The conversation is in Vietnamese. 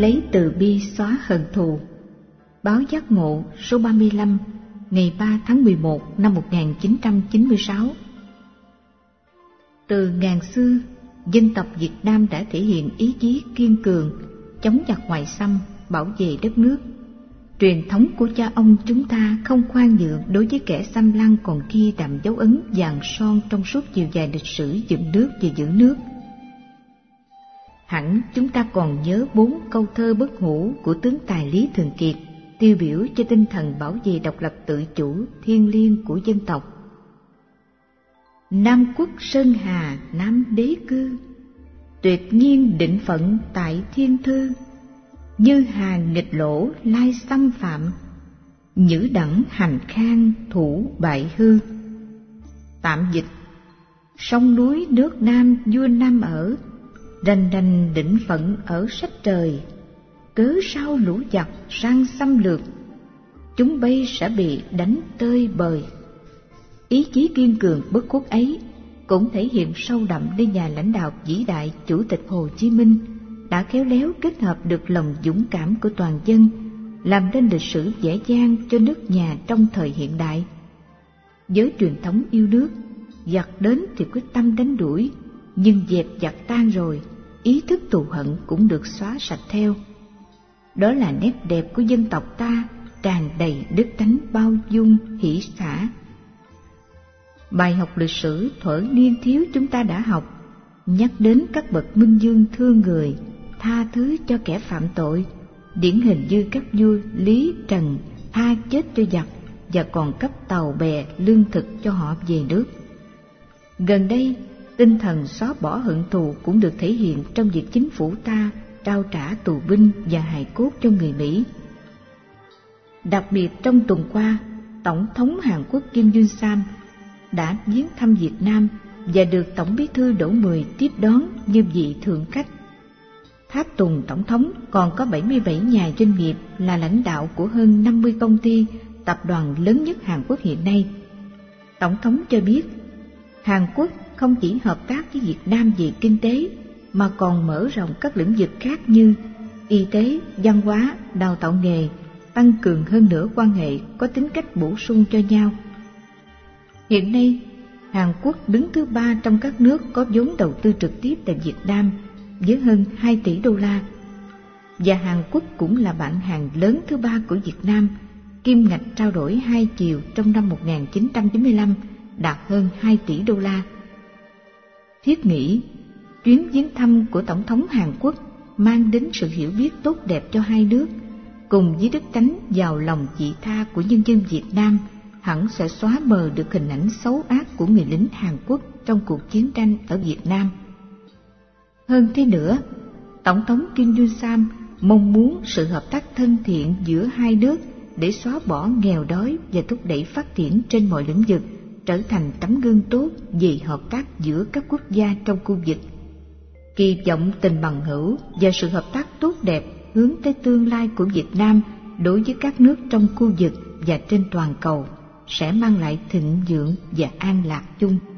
lấy từ bi xóa hận thù. Báo Giác Ngộ số 35 ngày 3 tháng 11 năm 1996. Từ ngàn xưa, dân tộc Việt Nam đã thể hiện ý chí kiên cường, chống giặc ngoại xâm, bảo vệ đất nước. Truyền thống của cha ông chúng ta không khoan nhượng đối với kẻ xâm lăng còn ghi đậm dấu ấn vàng son trong suốt chiều dài lịch sử dựng nước và giữ nước. Hẳn chúng ta còn nhớ 4 câu thơ bất hủ của tướng tài Lý Thường Kiệt, tiêu biểu cho tinh thần bảo vệ độc lập tự chủ thiêng liêng của dân tộc. Nam quốc sơn hà nam đế cư, tuyệt nhiên định phận tại thiên thư. Như hà nghịch lỗ lai xâm phạm, nhữ đẳng hành khang thủ bại hư. Tạm dịch: sông núi nước Nam vua Nam ở, rành rành định phận ở sách trời. Cớ sao lũ giặc sang xâm lược, chúng bay sẽ bị đánh tơi bời. Ý chí kiên cường bất khuất ấy cũng thể hiện sâu đậm nơi nhà lãnh đạo vĩ đại Chủ tịch Hồ Chí Minh đã khéo léo kết hợp được lòng dũng cảm của toàn dân, làm nên lịch sử vẻ vang cho nước nhà trong thời hiện đại. Với truyền thống yêu nước, giặc đến thì quyết tâm đánh đuổi, nhưng dẹp giặc tan rồi, ý thức thù hận cũng được xóa sạch theo. Đó là nét đẹp của dân tộc ta, tràn đầy đức tánh bao dung hỷ xả. Bài học lịch sử thuở niên thiếu chúng ta đã học, nhắc đến các bậc minh vương thương người, tha thứ cho kẻ phạm tội, điển hình như các vua Lý Trần tha chết cho giặc và còn cấp tàu bè lương thực cho họ về nước. Gần đây, tinh thần xóa bỏ hận thù cũng được thể hiện trong việc chính phủ ta trao trả tù binh và hài cốt cho người Mỹ. Đặc biệt trong tuần qua, Tổng thống Hàn Quốc Kim Jong Sam đã viếng thăm Việt Nam và được Tổng bí thư Đỗ Mười tiếp đón như vị thượng khách. Tháp tùng Tổng thống còn có 77 nhà doanh nghiệp là lãnh đạo của hơn 50 công ty, tập đoàn lớn nhất Hàn Quốc hiện nay. Tổng thống cho biết, Hàn Quốc không chỉ hợp tác với Việt Nam về kinh tế, mà còn mở rộng các lĩnh vực khác như y tế, văn hóa, đào tạo nghề, tăng cường hơn nữa quan hệ có tính cách bổ sung cho nhau. Hiện nay, Hàn Quốc đứng thứ 3 trong các nước có vốn đầu tư trực tiếp tại Việt Nam với hơn 2 tỷ đô la. Và Hàn Quốc cũng là bạn hàng lớn thứ 3 của Việt Nam, kim ngạch trao đổi hai chiều trong năm 1995 đạt hơn 2 tỷ đô la. Thiết nghĩ, chuyến viếng thăm của Tổng thống Hàn Quốc mang đến sự hiểu biết tốt đẹp cho hai nước, cùng với đức tánh giàu lòng vị tha của nhân dân Việt Nam, hẳn sẽ xóa mờ được hình ảnh xấu ác của người lính Hàn Quốc trong cuộc chiến tranh ở Việt Nam. Hơn thế nữa, Tổng thống Kim Jong Sam mong muốn sự hợp tác thân thiện giữa hai nước để xóa bỏ nghèo đói và thúc đẩy phát triển trên mọi lĩnh vực, trở thành tấm gương tốt về hợp tác giữa các quốc gia trong khu vực. Kỳ vọng tình bằng hữu và sự hợp tác tốt đẹp hướng tới tương lai của Việt Nam đối với các nước trong khu vực và trên toàn cầu sẽ mang lại thịnh vượng và an lạc chung.